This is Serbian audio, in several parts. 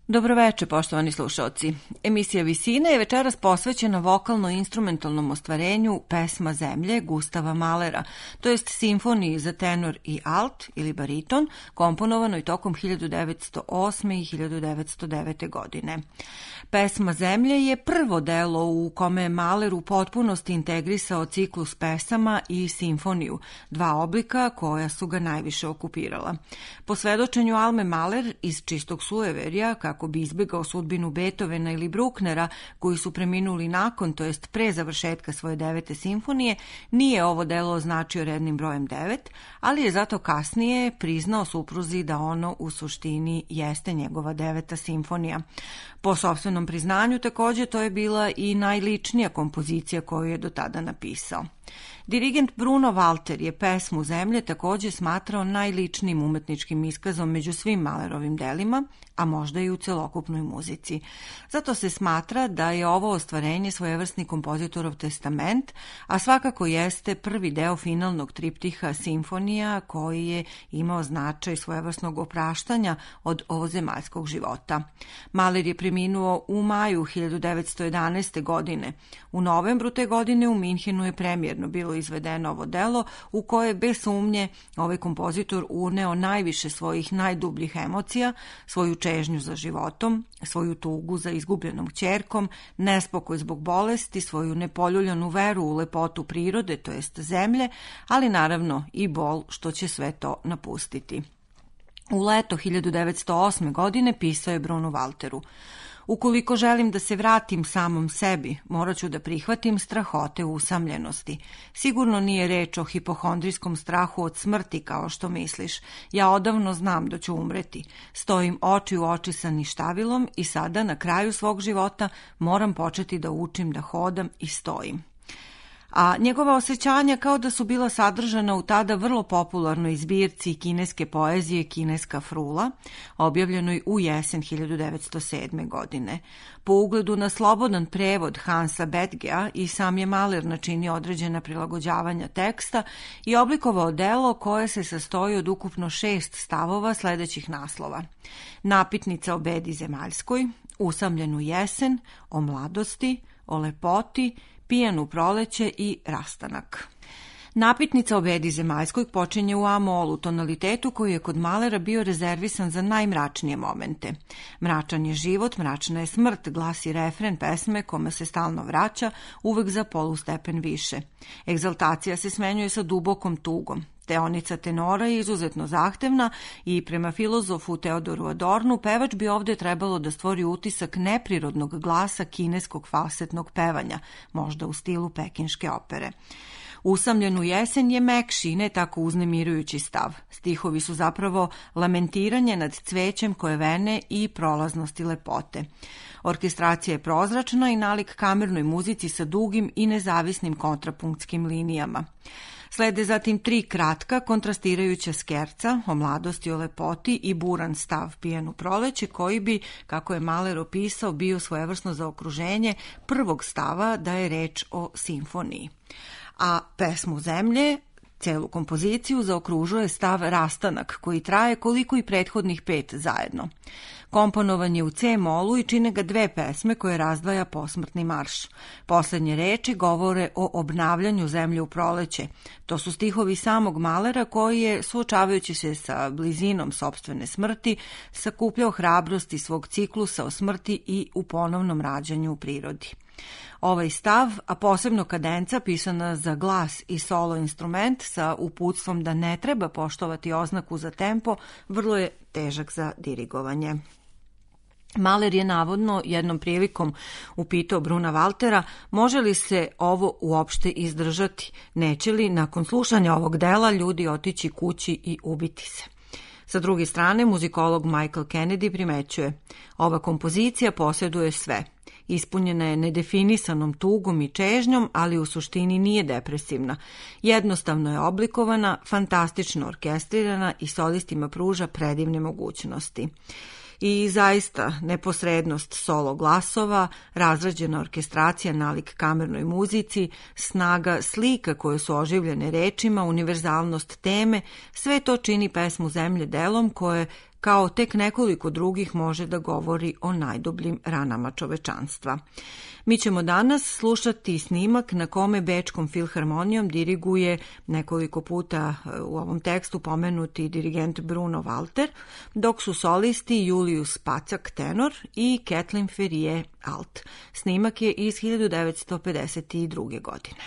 Dobroveče, poštovani slušaoci. Emisija Visine je večeras posvećena vokalno-instrumentalnom ostvarenju Pesma zemlje Gustava Mahlera, to jest simfoniji za tenor i alt ili bariton, komponovanoj tokom 1908. i 1909. godine. Pesma zemlje je prvo delo u kome je Mahler u potpunosti integrisao ciklus pesama i simfoniju, dva oblika koja su ga najviše okupirala. Po svedočenju Alme Mahler iz čistog sujeverja, kako bi izbjegao sudbinu Beethovena ili Brucknera, koji su preminuli nakon, to jest pre završetka svoje 9. simfonije, nije ovo delo označio rednim brojem 9, ali je zato kasnije priznao supruzi da ono u suštini jeste njegova 9. simfonija. Po sopstvenom priznanju također to je bila i najličnija kompozicija koju je do tada napisao. Dirigent Bruno Walter je Pesmu zemlje također smatrao najličnijim umetničkim iskazom među svim Mahlerovim delima, a možda i u celokupnoj muzici. Zato se smatra da je ovo ostvarenje svojevrsni kompozitorov testament, a svakako jeste prvi deo finalnog triptiha simfonija koji je imao značaj svojevrsnog opraštanja od ovozemaljskog života. Mahler je preminuo u maju 1911. godine. U novembru te godine u Minhenu je premijerno bilo izvedeno ovo delo u koje bez sumnje ovaj kompozitor uneo najviše svojih najdubljih emocija, svoju čežnju za životom, svoju tugu za izgubljenom kćerkom, nespokoj zbog bolesti, svoju nepoljuljanu veru u lepotu prirode, to jest zemlje, ali naravno i bol što će sve to napustiti. U leto 1908. godine pisao je Brunu Walteru: "Ukoliko želim da se vratim samom sebi, morat ću da prihvatim strahote usamljenosti. Sigurno nije reč o hipohondrijskom strahu od smrti kao što misliš. Ja odavno znam da ću umreti. Stojim oči u oči sa ništavilom i sada na kraju svog života moram početi da učim da hodam i stojim." A njegova osjećanja kao da su bila sadržana u tada vrlo popularnoj zbirci kineske poezije Kineska frula, objavljenoj u jesen 1907. godine. Po ugledu na slobodan prevod Hansa Betgea i sam je Mahler načinio određena prilagođavanja teksta i oblikovao delo koje se sastoji od ukupno 6 stavova sledećih naslova: Napitnica o bedi zemaljskoj, Usamljenu jesen, o mladosti, o lepoti, Pijanu proleće i Rastanak. Napitnica o bedi zemaljskoj počinje u A-molu, tonalitetu koji je kod Mahlera bio rezervisan za najmračnije momente. Mračan je život, mračna je smrt, glasi refren pesme kome se stalno vraća, uvek za polustepen više. Egzaltacija se smenjuje sa dubokom tugom. Teonica tenora je izuzetno zahtevna i prema filozofu Teodoru Adornu pevač bi ovdje trebalo da stvori utisak neprirodnog glasa kineskog falsetnog pevanja, možda u stilu pekinške opere. Usamljenu jesen je mekši i ne tako uznemirujući stav. Stihovi su zapravo lamentiranje nad cvećem koje vene i prolaznosti lepote. Orkestracija je prozračna i nalik kamernoj muzici sa dugim i nezavisnim kontrapunktskim linijama. Slede zatim 3 kratka kontrastirajuća skerca o mladosti, o lepoti i buran stav Pijanu proleće koji bi, kako je Mahler opisao, bio svojevrsno zaokruženje prvog stava da je reč o simfoniji. A Pesmu zemlje, celu kompoziciju, zaokružuje stav Rastanak koji traje koliko i prethodnih 5 zajedno. Komponovan je u C-molu i čine ga 2 pesme koje razdvaja posmrtni marš. Poslednje reči govore o obnavljanju zemlje u proleće. To su stihovi samog Mahlera koji je, suočavajući se sa blizinom sopstvene smrti, sakupljao hrabrosti svog ciklusa o smrti i u ponovnom rađanju u prirodi. Ovaj stav, a posebno kadenca pisana za glas i solo instrument sa uputstvom da ne treba poštovati oznaku za tempo, vrlo je težak za dirigovanje. Mahler je navodno jednom prilikom upitao Bruna Waltera može li se ovo uopšte izdržati, neće li nakon slušanja ovog dela ljudi otići kući i ubiti se. Sa druge strane, muzikolog Michael Kennedy primećuje: ova kompozicija posjeduje sve. Ispunjena je nedefinisanom tugom i čežnjom, ali u suštini nije depresivna. Jednostavno je oblikovana, fantastično orkestrirana i solistima pruža predivne mogućnosti. I zaista, neposrednost solo glasova, razrađena orkestracija nalik kamernoj muzici, snaga slika koje su oživljene rečima, univerzalnost teme, sve to čini Pesmu zemlje delom koje, kao tek nekoliko drugih može da govori o najdubljim ranama čovečanstva. Mi ćemo danas slušati snimak na kome Bečkom filharmonijom diriguje nekoliko puta u ovom tekstu pomenuti dirigent Bruno Walter, dok su solisti Julius Pacak tenor i Kathleen Ferrier alt. Snimak je iz 1952. godine.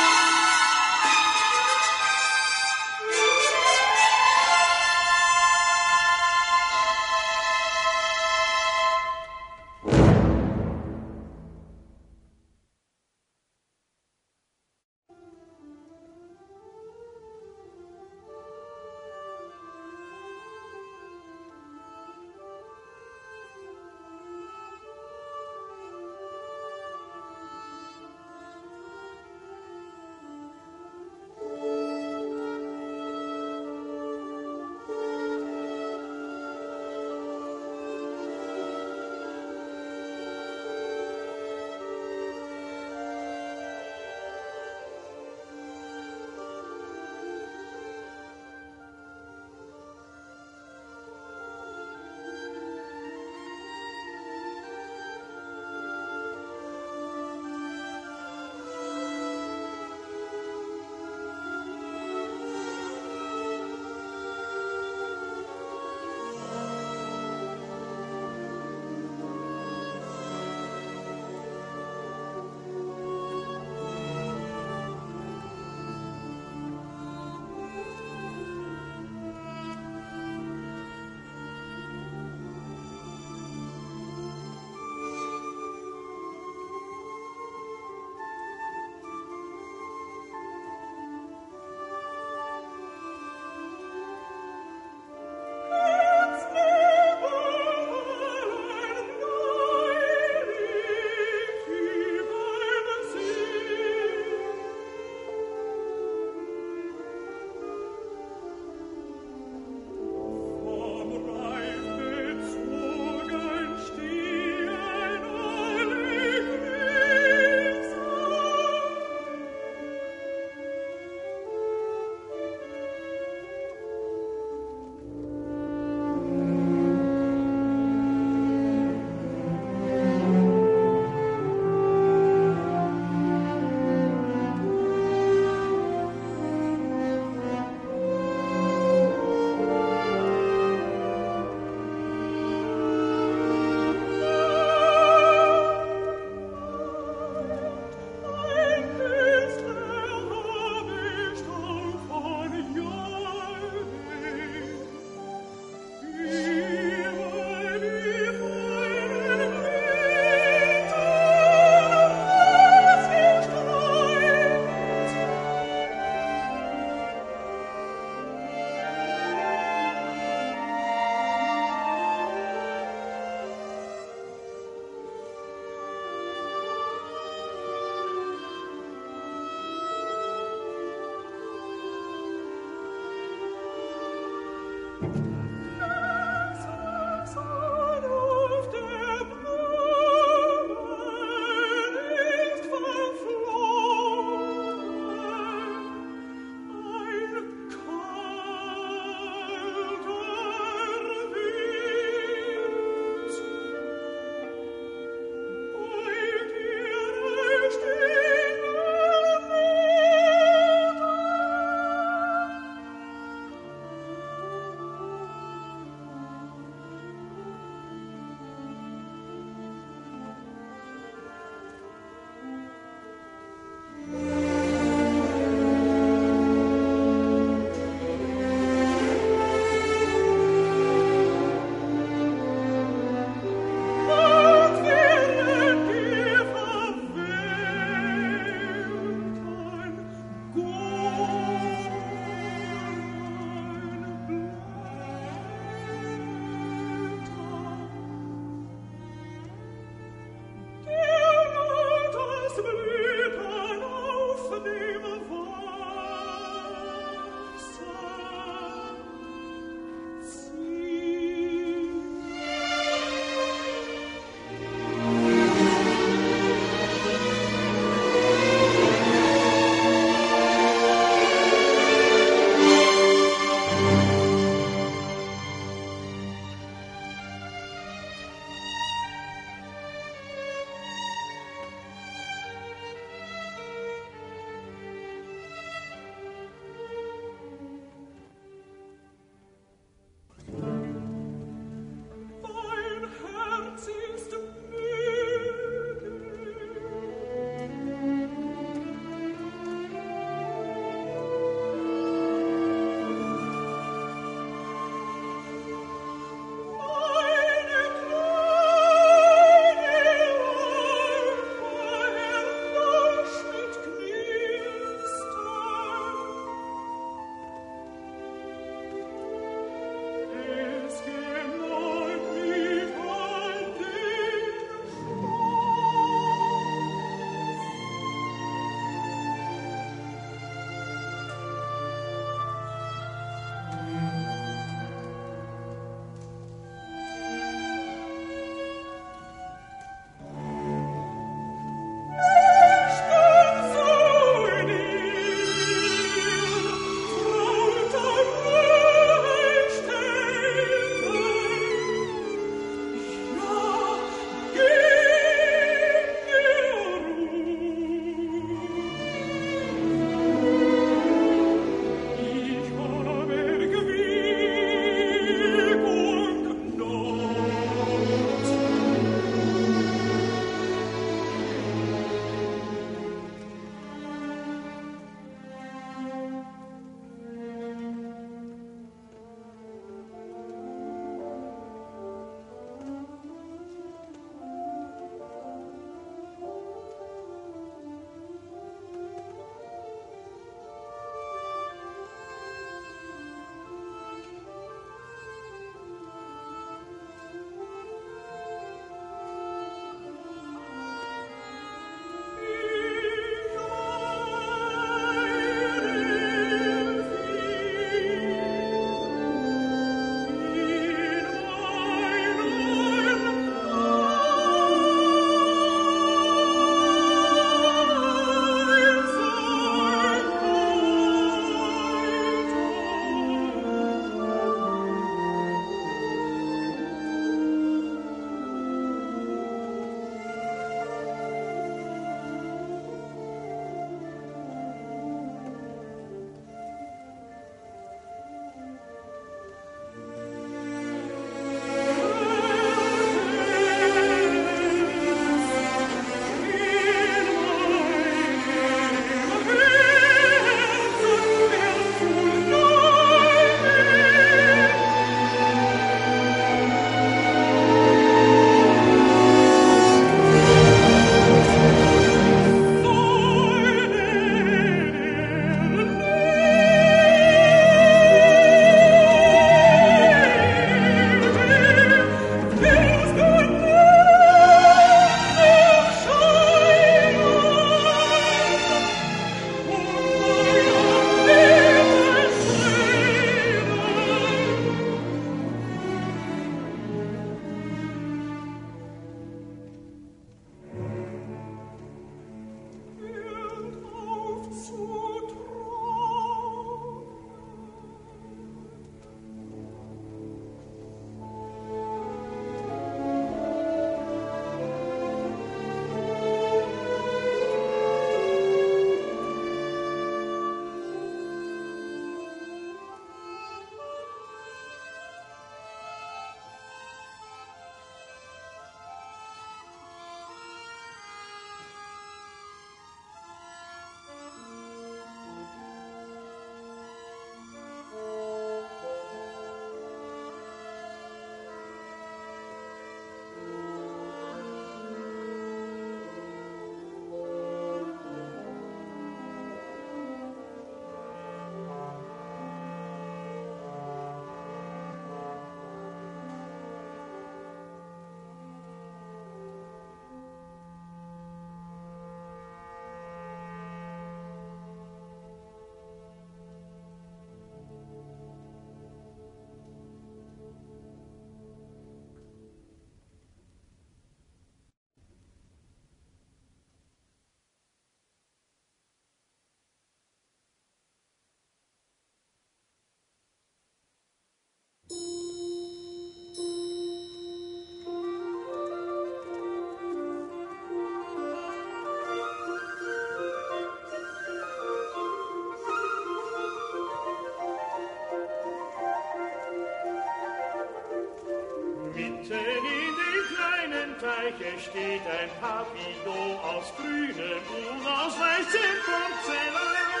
Mitten in dem kleinen Teiche steht ein Papillon aus grünem und aus weißem Porzellan.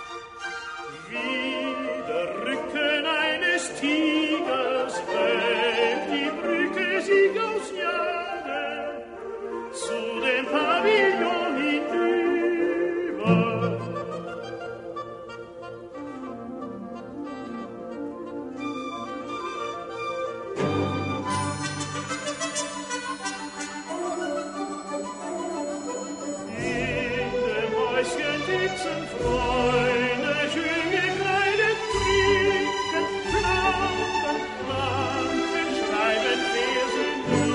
Wie der Rücken eines Tigers wölbt die Brücke sich aus Jahren zu dem Pavillon hinüber. In dem Häuschen sitzen Freunde, schön gekleidet, trinken, plaudern, planken, schreiben Versen.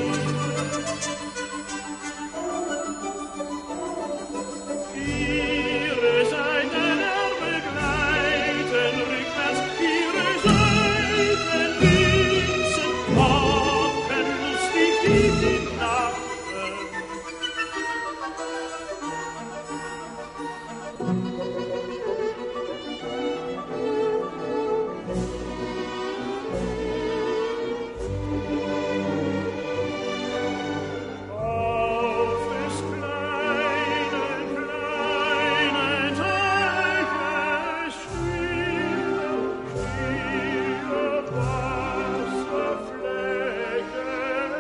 Ihre Seiten begleiten rückwärts, ihre Seiten wissen, hocken lustig die Nachen. Auf des kleinen, kleinen Teiches stille, stille Wasserfläche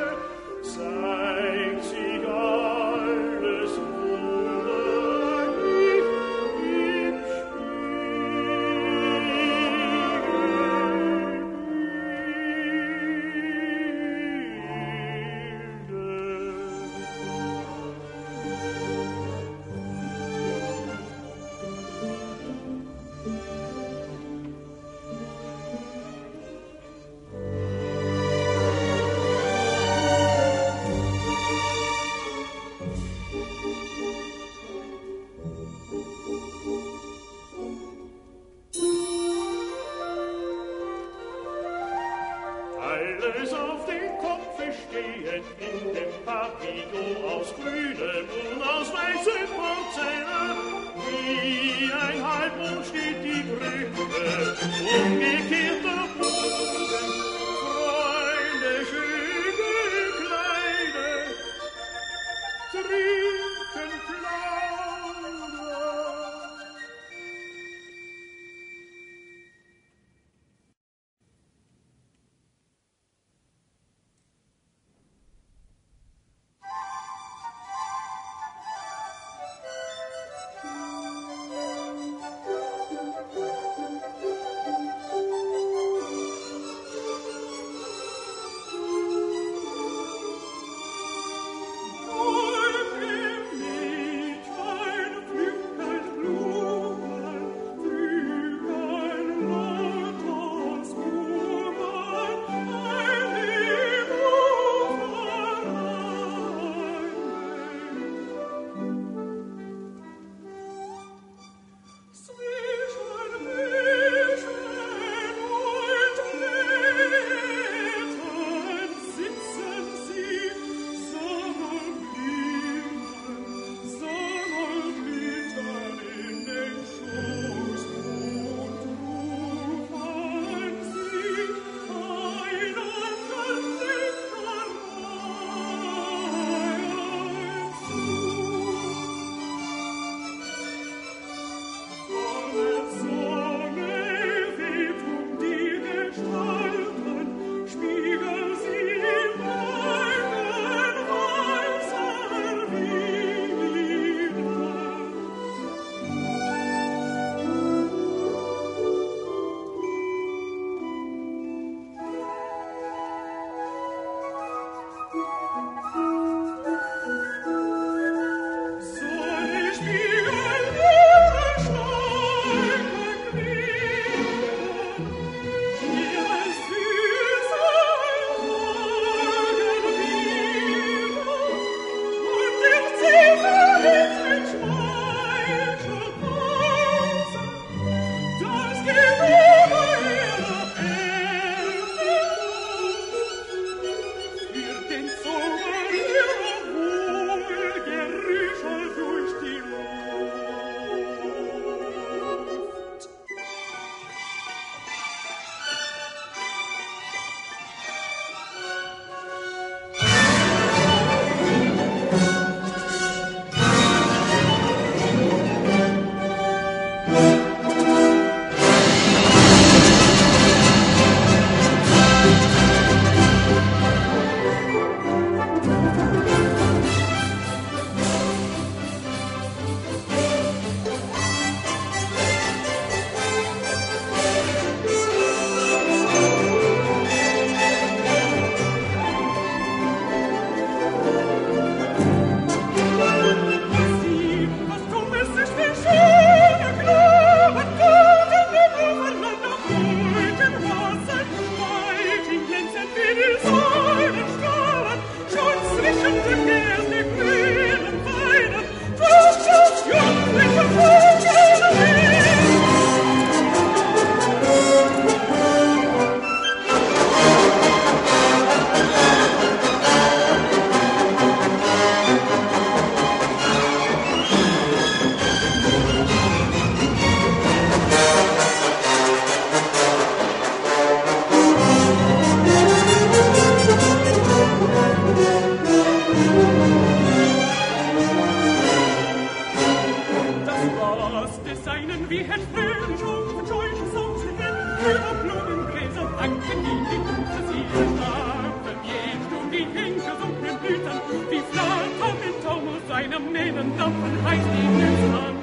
zeigt sich alles wunderlich im Alles auf den Kopf stehend in dem Papillon aus grünem und aus weißem Porzellan. Wie ein Halbmond steht die Brücke, umgekehrter Bogen. Freunde schön gekleidet, trinken, plaudern. Tränen dampfen heiß die Blitz an.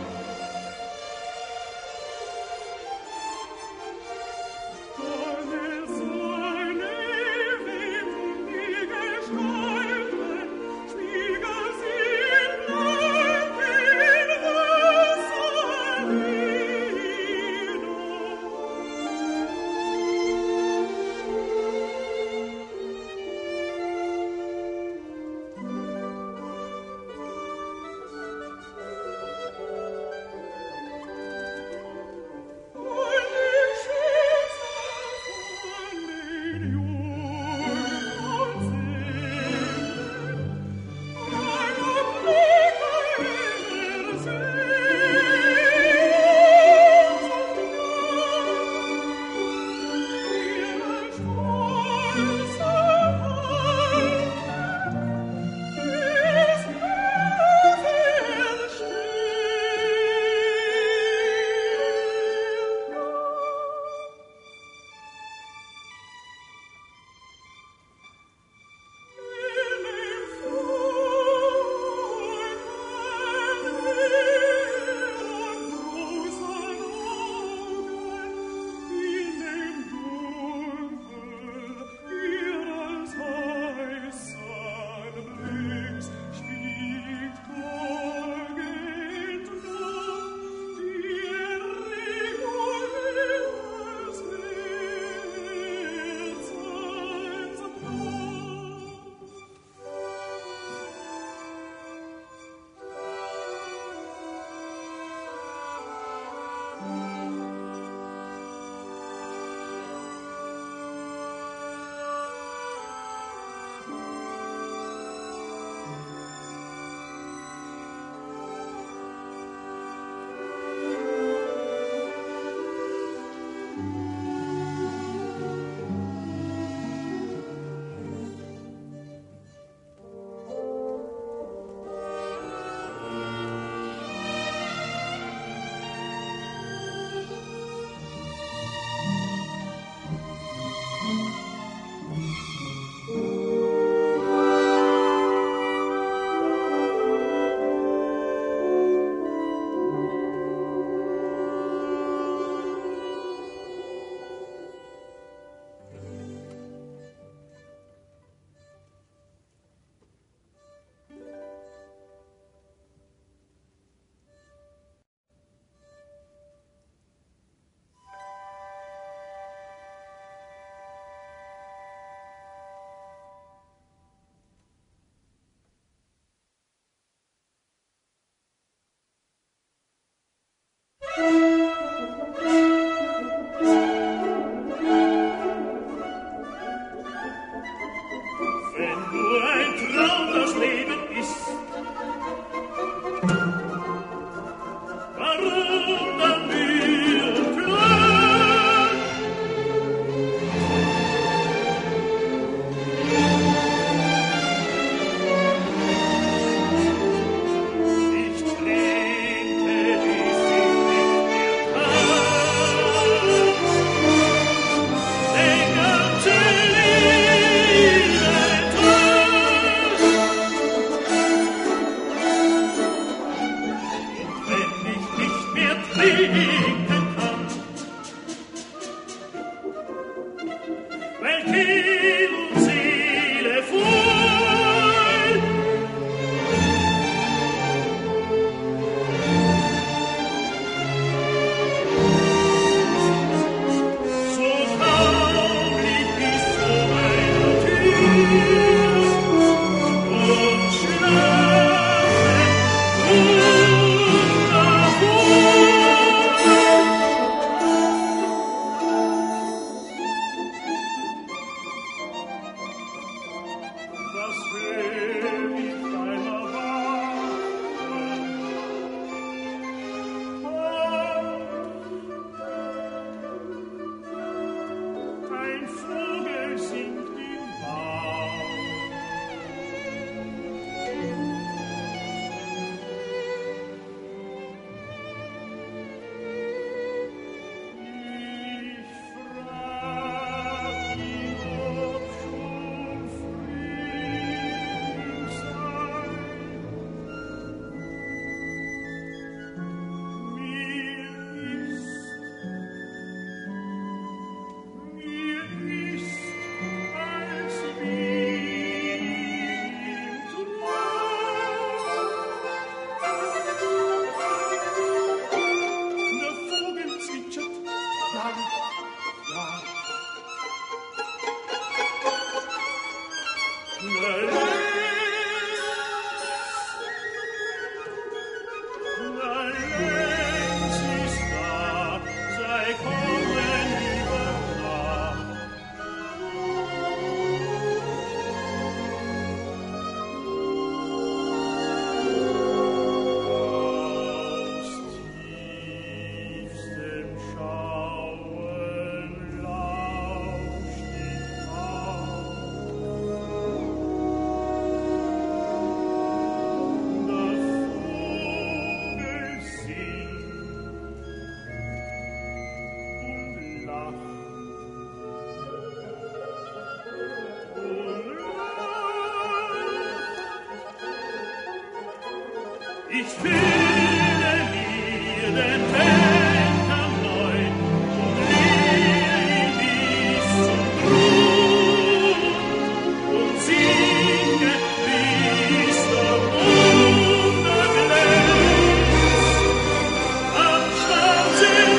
Ich fühle mir den Wecker neu und lehre ihn bis zum Grund und singe bis der Wunder glänzt am schwarzen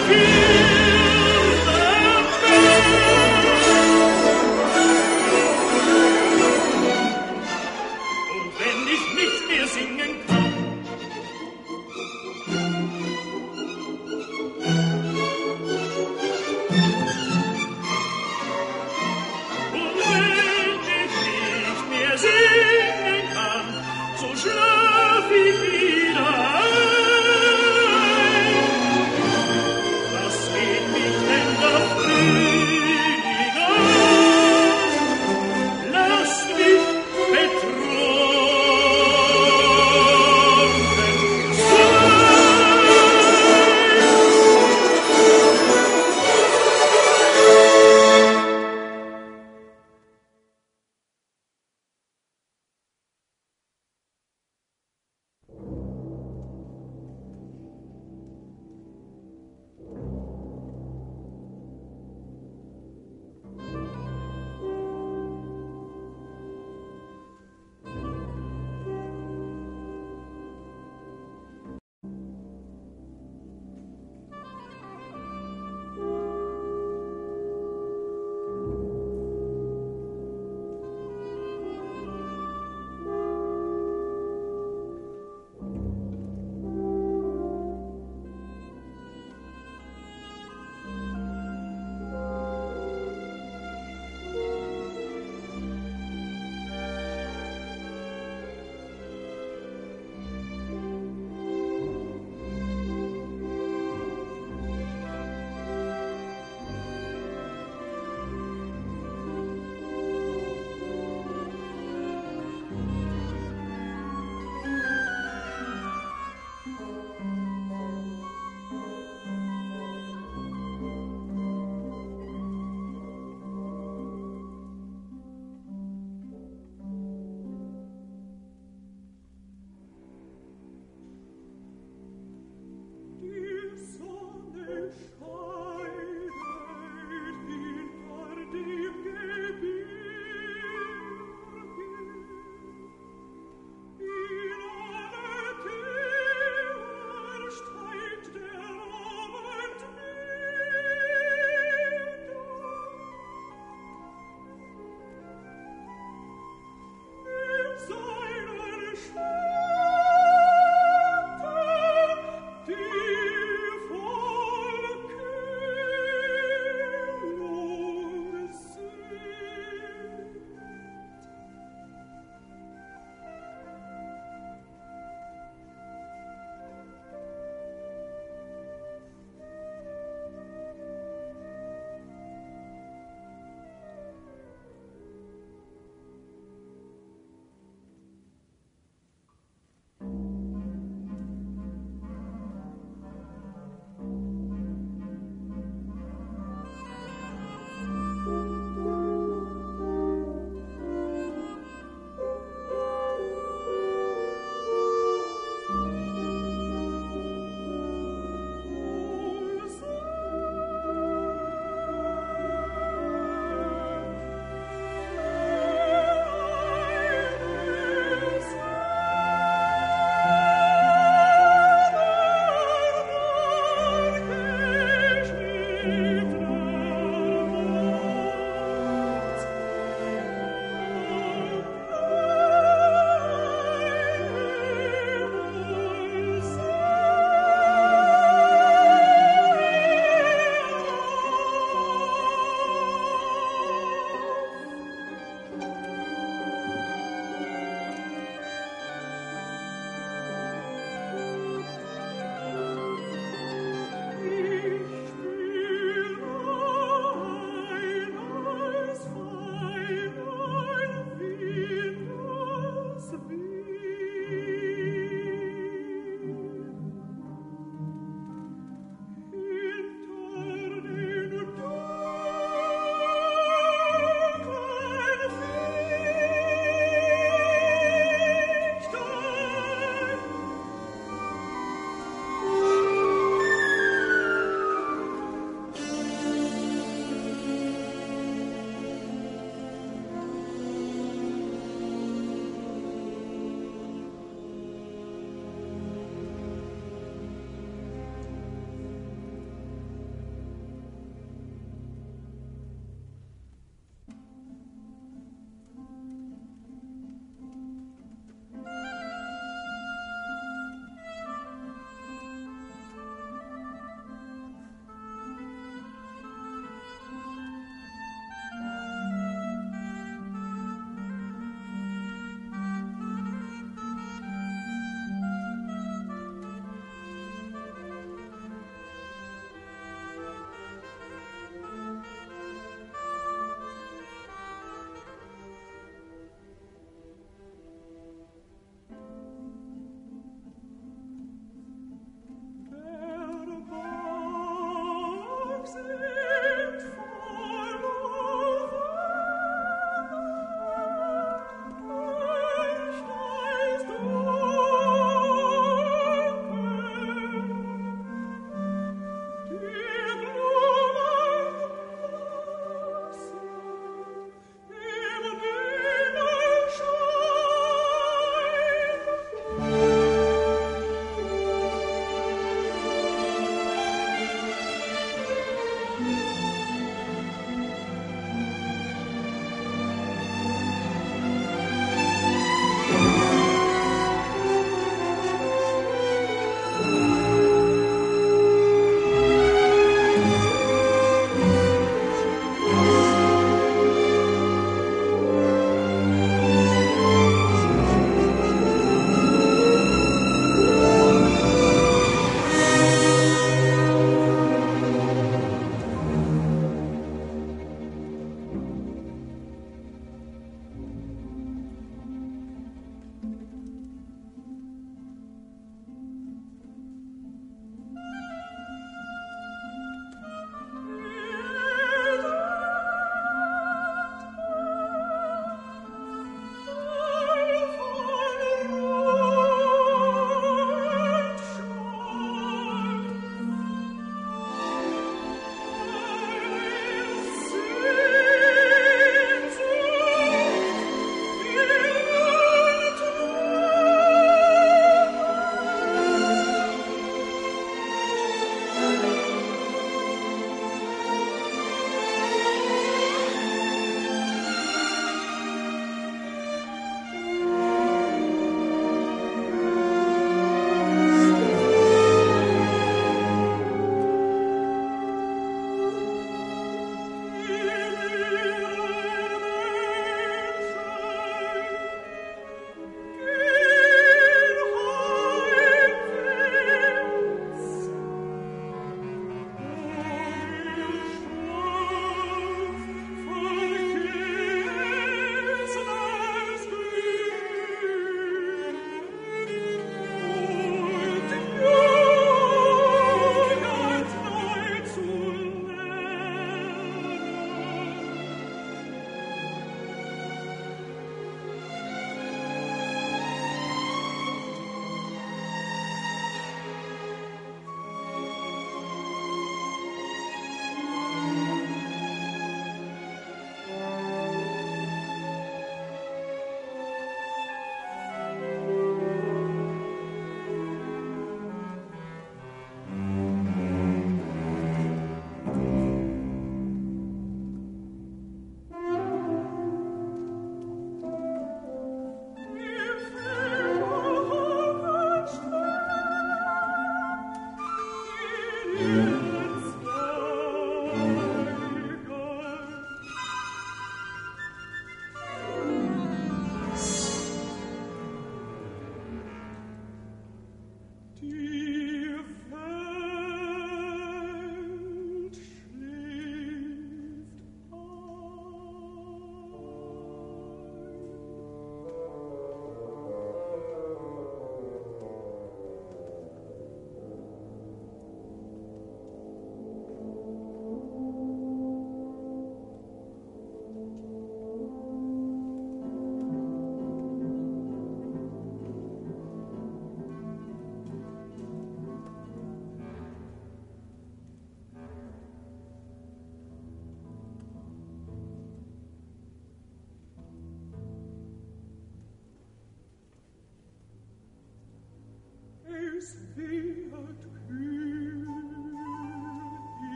Filterberg. Und wenn ich nicht mehr singen kann, schlaf ich wieder ein. Was geht mich denn der Frühling an? Lass mich betrunken sein.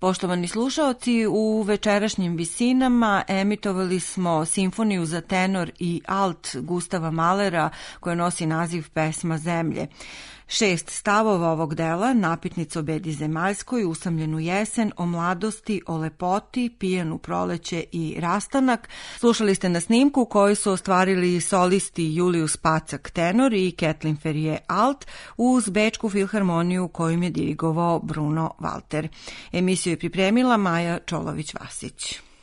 Poštovani slušaoci, u večerašnjim visinama emitovali smo simfoniju za tenor i alt Gustava Mahlera koja nosi naziv Pesma zemlje. 6 stavova ovog dela, napitnicu o bedi zemaljskoj, usamljenu jesen, o mladosti, o lepoti, pijanu proleće i rastanak. Slušali ste na snimku koji su ostvarili solisti Julius Pacak tenor i Kathleen Ferrier alt uz Bečku filharmoniju kojim je dirigovao Bruno Walter. Emisiju je pripremila Maja Čolović-Vasić.